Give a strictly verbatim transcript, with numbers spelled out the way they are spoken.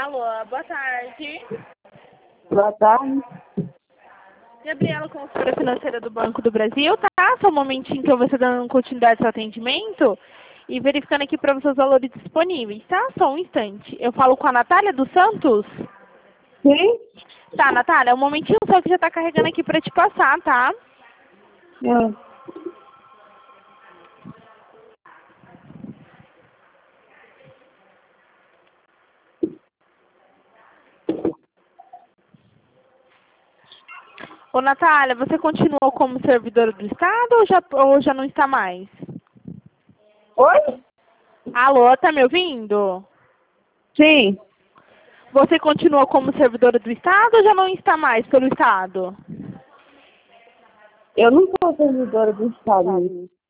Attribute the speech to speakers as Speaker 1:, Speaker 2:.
Speaker 1: Alô, boa tarde.
Speaker 2: Boa tarde.
Speaker 1: Gabriela, consultora financeira do Banco do Brasil, tá? Só um momentinho que eu vou estar dando continuidade ao seu atendimento e verificando aqui para você os valores disponíveis, tá? Só um instante. Eu falo com a Natália dos Santos?
Speaker 2: Sim?
Speaker 1: Tá, Natália, um momentinho só que já tá carregando aqui para te passar, tá?
Speaker 2: Hum.
Speaker 1: Ô, Natália, você continuou como servidora do Estado ou já, ou já não está mais?
Speaker 2: Oi?
Speaker 1: Alô, tá me ouvindo?
Speaker 2: Sim.
Speaker 1: Você continua como servidora do Estado ou já não está mais pelo Estado?
Speaker 2: Eu não sou servidora do Estado.